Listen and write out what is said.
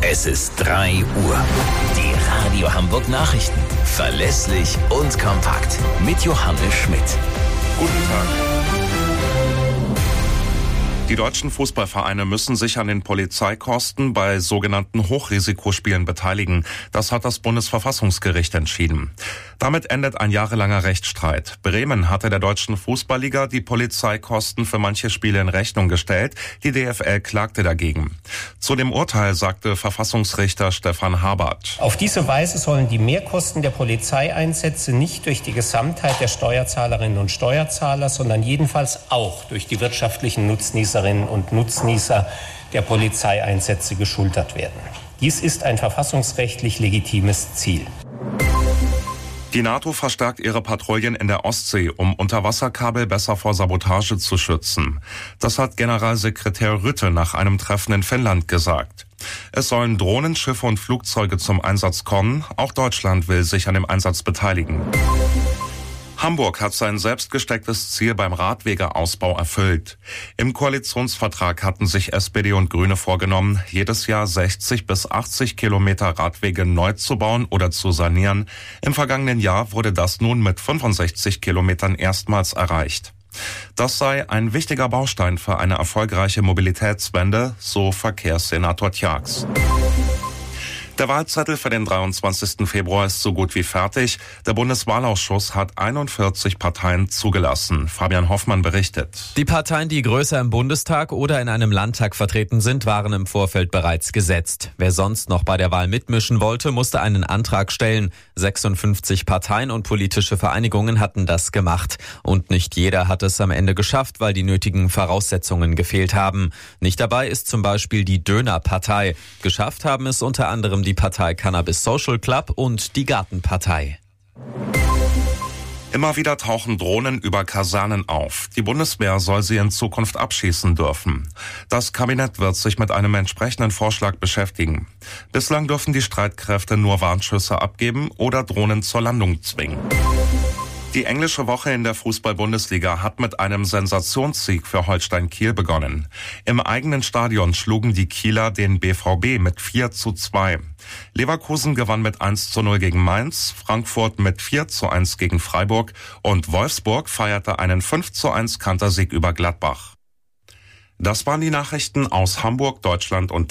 Es ist 3 Uhr. Die Radio Hamburg Nachrichten. Verlässlich und kompakt. Mit Johannes Schmidt. Guten Tag. Die deutschen Fußballvereine müssen sich an den Polizeikosten bei sogenannten Hochrisikospielen beteiligen. Das hat das Bundesverfassungsgericht entschieden. Damit endet ein jahrelanger Rechtsstreit. Bremen hatte der deutschen Fußballliga die Polizeikosten für manche Spiele in Rechnung gestellt. Die DFL klagte dagegen. Zu dem Urteil sagte Verfassungsrichter Stefan Habert: Auf diese Weise sollen die Mehrkosten der Polizeieinsätze nicht durch die Gesamtheit der Steuerzahlerinnen und Steuerzahler, sondern jedenfalls auch durch die wirtschaftlichen Nutznießerinnen und Nutznießer der Polizeieinsätze geschultert werden. Dies ist ein verfassungsrechtlich legitimes Ziel. Die NATO verstärkt ihre Patrouillen in der Ostsee, um Unterwasserkabel besser vor Sabotage zu schützen. Das hat Generalsekretär Rutte nach einem Treffen in Finnland gesagt. Es sollen Drohnen, Schiffe und Flugzeuge zum Einsatz kommen. Auch Deutschland will sich an dem Einsatz beteiligen. Hamburg hat sein selbst gestecktes Ziel beim Radwegeausbau erfüllt. Im Koalitionsvertrag hatten sich SPD und Grüne vorgenommen, jedes Jahr 60 bis 80 Kilometer Radwege neu zu bauen oder zu sanieren. Im vergangenen Jahr wurde das nun mit 65 Kilometern erstmals erreicht. Das sei ein wichtiger Baustein für eine erfolgreiche Mobilitätswende, so Verkehrssenator Tjax. Der Wahlzettel für den 23. Februar ist so gut wie fertig. Der Bundeswahlausschuss hat 41 Parteien zugelassen. Fabian Hoffmann berichtet. Die Parteien, die größer im Bundestag oder in einem Landtag vertreten sind, waren im Vorfeld bereits gesetzt. Wer sonst noch bei der Wahl mitmischen wollte, musste einen Antrag stellen. 56 Parteien und politische Vereinigungen hatten das gemacht. Und nicht jeder hat es am Ende geschafft, weil die nötigen Voraussetzungen gefehlt haben. Nicht dabei ist zum Beispiel die Dönerpartei. Geschafft haben es unter anderem die Partei Cannabis Social Club und die Gartenpartei. Immer wieder tauchen Drohnen über Kasernen auf. Die Bundeswehr soll sie in Zukunft abschießen dürfen. Das Kabinett wird sich mit einem entsprechenden Vorschlag beschäftigen. Bislang dürfen die Streitkräfte nur Warnschüsse abgeben oder Drohnen zur Landung zwingen. Die englische Woche in der Fußball-Bundesliga hat mit einem Sensationssieg für Holstein Kiel begonnen. Im eigenen Stadion schlugen die Kieler den BVB mit 4:2. Leverkusen gewann mit 1:0 gegen Mainz, Frankfurt mit 4:1 gegen Freiburg und Wolfsburg feierte einen 5:1 Kantersieg über Gladbach. Das waren die Nachrichten aus Hamburg, Deutschland und